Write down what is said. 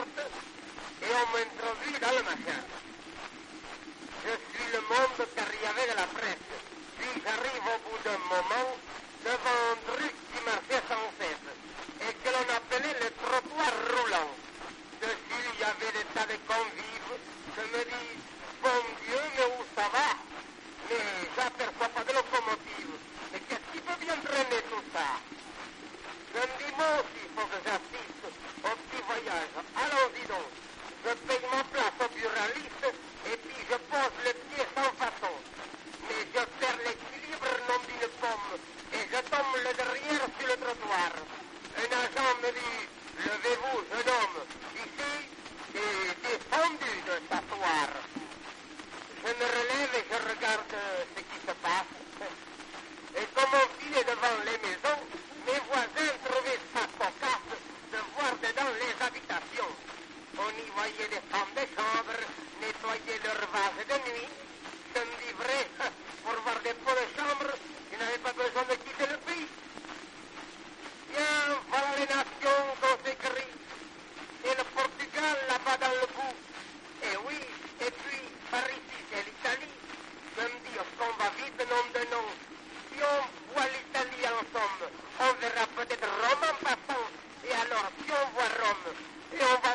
porte et on m'introduit dans le machin. Je suis le monde qu'arrivait de la presse. Puis j'arrive au bout d'un moment devant un truc qui marchait sans cesse et que l'on appelait le trottoir roulant. Dessus, il y avait des tas de convives. Je me dis, bon Dieu, mais où ça va? Mais j'aperçois pas de locomotive. Mais qu'est-ce qui peut bien traîner tout ça? Je me dis, moi aussi, il faut que j'assiste au petit voyage. Allons-y donc. Je paye ma place au buraliste et puis je pose le pied sans façon. Mais je perds l'équilibre non d'une pomme et je tombe le derrière sur le trottoir. Un agent me dit, levez-vous, jeune homme. Ici, c'est défendu de s'asseoir. Je me relève et je regarde ce qui se passe. Et comme on filait devant les maisons, mes voisins trouvaient ça cocasse de voir dedans les habitations. On y voyait des femmes de chambre nettoyer leurs vases de nuit. Je me dis vrai, pour voir des pots de chambre, ils n'avaient pas besoin de quitter le pays. Bien, voilà les nations qu'on s'écrit. Et le Portugal là-bas dans le bout. Et oui, et puis par ici c'est l'Italie. Je me dis, on va vite nom de nom. Si on voit l'Italie ensemble, on verra peut-être Rome en passant. Et alors, si on voit Rome, et on va